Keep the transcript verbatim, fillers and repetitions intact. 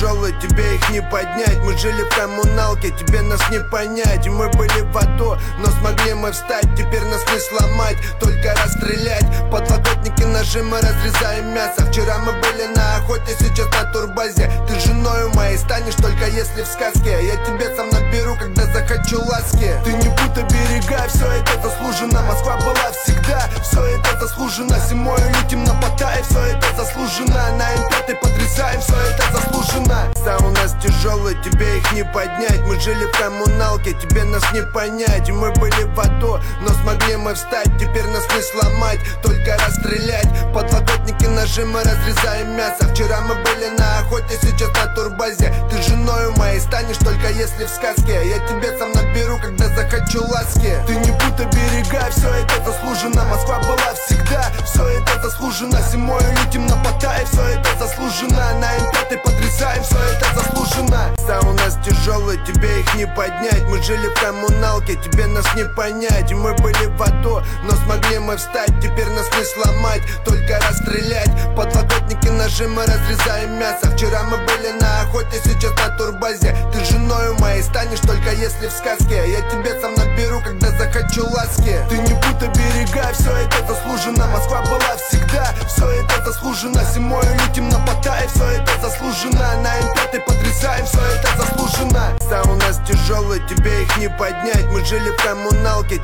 тяжелые, тебе их не поднять. Мы жили в коммуналке, тебе нас не понять. И мы были в АТО, но смогли мы встать. Теперь нас не сломать, только расстрелять. Подлокотники, ножи, мы разрезаем мясо. Вчера мы были на охоте, сейчас на турбазе. Ты женою моей станешь только если в сказке. Я тебе сам наберу, когда захочу ласки. Ты не путай берега, все это заслуженно. Москва была всегда, все это заслуженно. Зимой летим на Паттайи, все это заслуженно. На эм пять потрясаем, все это заслуженно. Да, у нас тяжелые, тебе их не поднять. Мы жили в коммуналке, тебе нас не понять. И мы были в АТО, но смогли мы встать. Теперь нас не сломать, только расстрелять. Подлокотники, ножи, мы разрезаем мясо. Вчера мы были на охоте, сейчас на турбазе. Ты женою моей станешь только если в сказке. Я тебе сам наберу, когда захочу ласки. Ты не путай берега, все это заслуженно. Москва была всегда, все это заслуженно. Зимой летим на Паттайи, все это заслуженно. На эм пять потрясаем, все это заслуженно. Да, у нас тяжелые, тебе их не поднять. Мы жили в коммуналке, тебе нас не понять. И мы были в АТО, но смогли мы встать. Теперь нас не сломать, только расстрелять. Подлокотники, ножи, мы разрезаем мясо. Вчера мы были на охоте, сейчас на турбазе. Ты женою моей станешь только если в сказке. Я тебе сам наберу, когда захочу ласки. Ты не путай берега, все это заслуженно. Москва была всегда, все это заслуженно. Зимой летим на Паттайи, все это заслуженно. На эм пять потрясаем, все это заслуженно. Да, у нас тяжелые, тебе их не поднять. Мы жили в коммуналке.